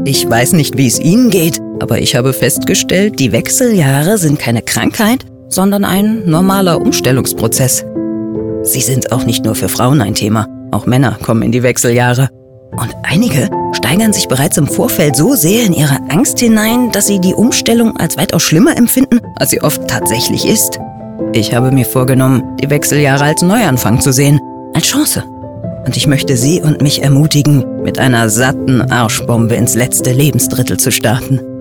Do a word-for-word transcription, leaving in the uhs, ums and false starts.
Ich weiß nicht, wie es Ihnen geht, aber ich habe festgestellt, die Wechseljahre sind keine Krankheit, sondern ein normaler Umstellungsprozess. Sie sind auch nicht nur für Frauen ein Thema, auch Männer kommen in die Wechseljahre. Und einige steigern sich bereits im Vorfeld so sehr in ihre Angst hinein, dass sie die Umstellung als weitaus schlimmer empfinden, als sie oft tatsächlich ist. Ich habe mir vorgenommen, die Wechseljahre als Neuanfang zu sehen, als Chance. Und ich möchte Sie und mich ermutigen, mit einer satten Arschbombe ins letzte Lebensdrittel zu starten.